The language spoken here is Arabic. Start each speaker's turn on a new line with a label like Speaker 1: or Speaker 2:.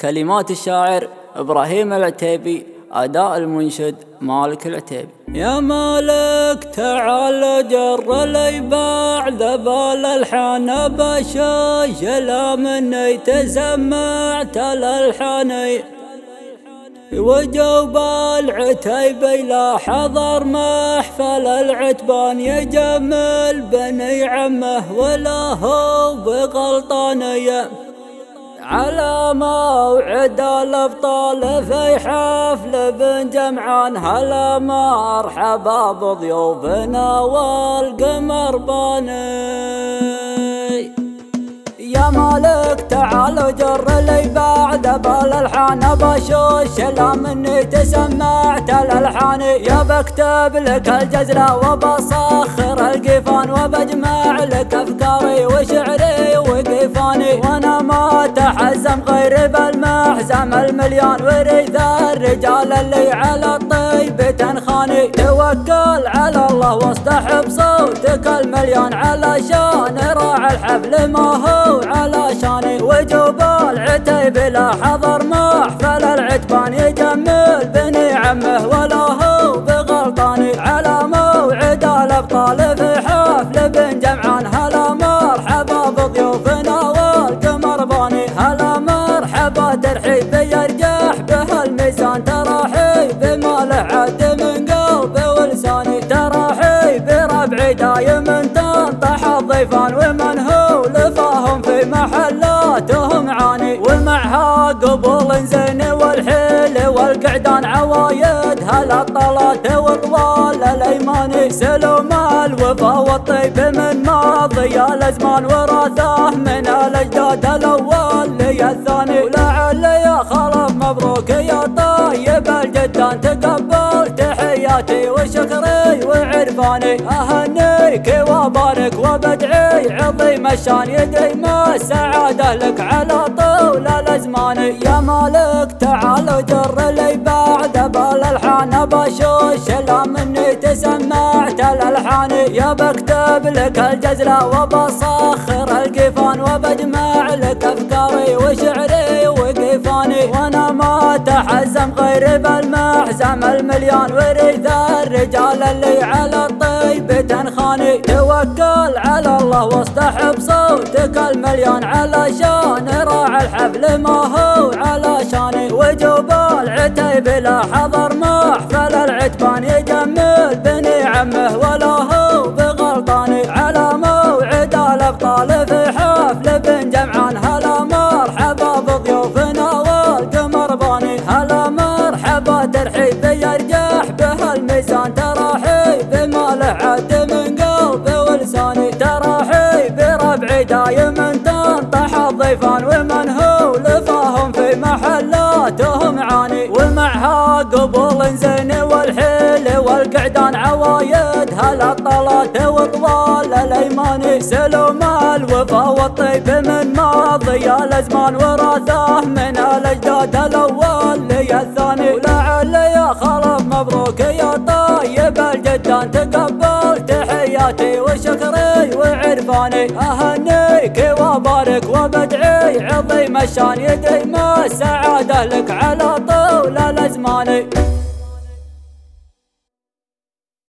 Speaker 1: كلمات الشاعر إبراهيم العتيبي، أداء المنشد مالك العتيبي.
Speaker 2: يا مالك تعال جر لي بعد بال الحان بشاش لا مني تسمعت الالحاني وجوب العتيبي لا حضر محفل العتبان يجمل بني عمه ولا هو بغلطانية على موعد الأبطال في حفل بن جمعان. هلا مرحبا بضيوفنا والقمر باني. يا مالك تعال جر لي بعد بالالحان بشوش لا مني تسمعت الالحان يا بكتب لك الجزلة وبصخر القفان وبجمع لك افكاري وشعري وقفاني وانا ما تحزم غير بالمحزم المليان وريث الرجال اللي على الطيب تنخاني. توكل على الله واصطحب صوتك المليان علشان راعي الحفل ما هو علشاني وجوب العتيبي لا حضر محفل العتبان يجمل بني عمه ولا هو بغلطاني على موعد الابطال في حفل بن جمعان. هلا مرحبا بضيوفنا والقمر باني. هلا مرحبا ترحيب يرجح به الميزان ترحيب ما له عد من قلبي ولساني ترحيب ربعي دايم تنطح الضيفان ومن هو لفاهم في محلاتهم عاني ومعها قبول زين والحيل والقعدان عوايد هلا الطلات وطوال الايماني سلوم الوفا والطيب من ماضي الازمان وراثه من الاجداد الاول لي الثاني ولعل يا خلف مبروك يا طيب الجدان تقبل تحياتي وشكري وعرفاني اهنيك وبارك وبدعي عظيم الشان يدري ما السعاده لك على طول الازمان. يا مالك تعال جر لي بعد بالالحان بشوش لا مني تسمعت الالحان يا بكتب لك الجزلة وبصخر القفان وبجمع لك افكاري وشعري وقفاني وانا ما تحزم غير بالمحزم المليان وريث الرجال اللي على الطيب تنخاني. توكل على الله واصطحب صوتك المليان علشان راعي الحفل ما هو علشاني وجوب العتيبي لا حضر محفل العتبان يجمل بني عمه ولا هو بغلطاني على موعد الابطال في حفل بن جمعان. هلا مرحبا بضيوفنا والقمر باني. هلا مرحبا ترحيب يرجح به الميزان ترحيب ما له عد من قلبي ولساني ترحيب ربعي دايم تنطح الضيفان ومن هو لفاهم في محلاتهم عاني ومعها قبول زين والحيل والقعدان عوايد هلا الطلات وطوال الايماني سلوم الوفا والطيب من ماضي الازمان وراثه من الاجداد الاول لي الثاني ولعل يا خلف مبروك يا طيب الجدان تقبل تحياتي وشكري وعرفاني اهنيك وبارك وبدعي عظيم الشان يدري ما السعاده لك على طول الازمان.